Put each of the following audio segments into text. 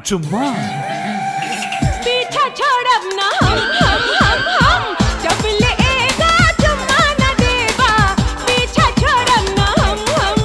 चुम्मा पीछा छोड़ब ना हम जब लेगा चुम्मा न देबा पीछा छोड़ब ना हम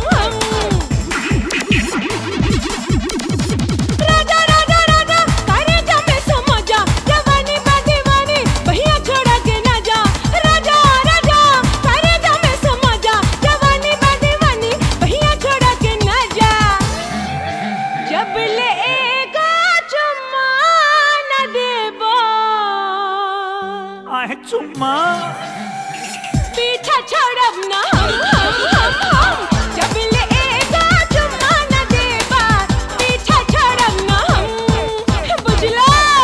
राजा राजा राजा करे जमे समझा जवानी बा दीवानी भैया छोड़ा के ना जा राजा राजा करे जमे समझा जवानी बा दीवानी भैया छोड़ा के ना जा जब लेगा चुम्मा न देबा आहे चुम्मा पीछा छोड़ब ना हम जब लेगा चुम्मा न देबा पीछा छोड़ब ना हम बुझला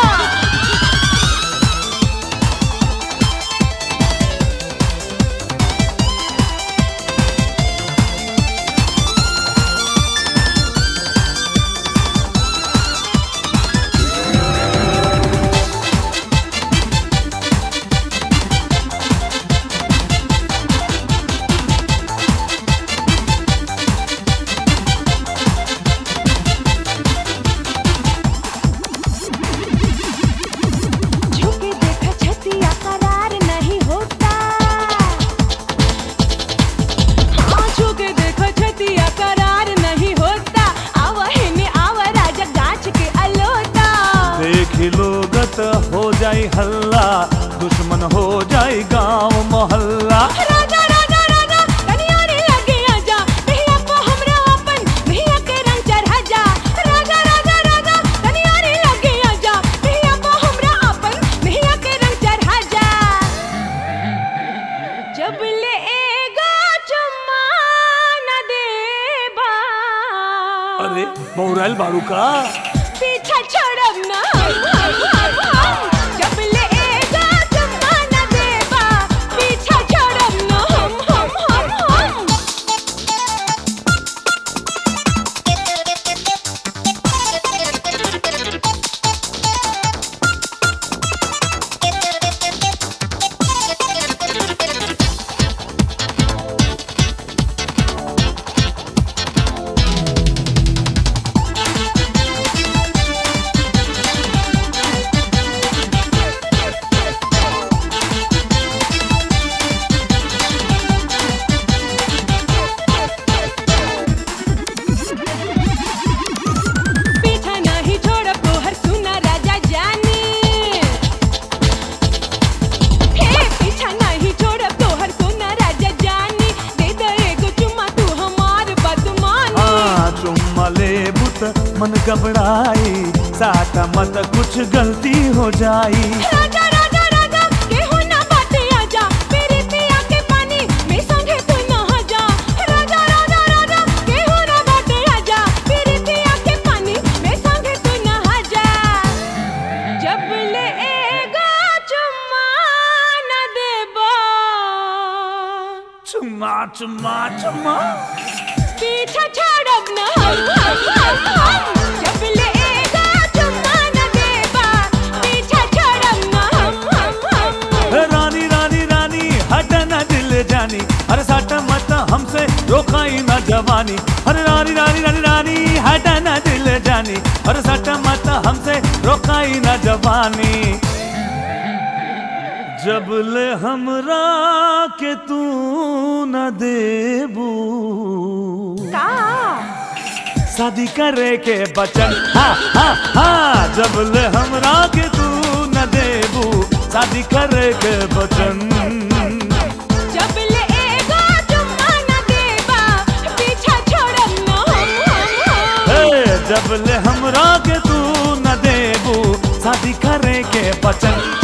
झुके देखा छतिया करार नहीं होता हाँ झुके देखा छतिया करार नहीं होता आवा हिने आवा राजा गाछ के अलोता देखी लोगत हो जाई हल्ला दुश्मन हो जाई गांव मोहल्ला राजा राजा राजा कनिया रे लगे आजा भैया को हमरा अपन भैया के रंग चढ़ा जा राजा राजा राजा कनिया रे लगे आजा भैया को हमरा अपन भैया के रंग चढ़ा जा जब लेगा चुम्मा न देबा अरे मोरल बारू का पीछा छोड़ब ना हम जब लेगा चुम्मा न देबा पीछा छोड़ब ना हम पीछा नहीं छोड़ब तोहर सुना राजा जानी हे पीछा नहीं छोड़ब तोहर सुना राजा जानी दे दे एगो चुम्मा तू हमार बदमानी हाँ चुम्मा ले बुत मन घबराई साटा मत कुछ गलती हो जाई राजा राजा राजा केहू ना बाटे आजा मेरी पिया के पानी में संगे तू नहा जा राजा राजा राजा केहू ना बाटे आजा मेरी पिया के पानी में संगे तू नहा जा जब लेगा चुम्मा न देबा चुम्मा चुम्मा चुम्मा पीछा छोड़ब ना हम जब लेगा चुम्मा न देबा पीछा छोड़ब ना हम रानी रानी रानी हट न दिल जानी अरे साट मत हमसे रोकाई न जवानी अरे रानी रानी रानी रानी हट न दिल जानी अरे साट मत हमसे रोकाई न जवानी जब ले हमरा के तू न देबू का शादी करे के बचन हाँ हाँ हाँ जब ले हमरा के तू न देबू शादी करे के बचन जब लेगा चुम्मा न देबा पीछा छोड़ब ना हम हे जब ले हमरा के तू न देबू शादी करे के बचन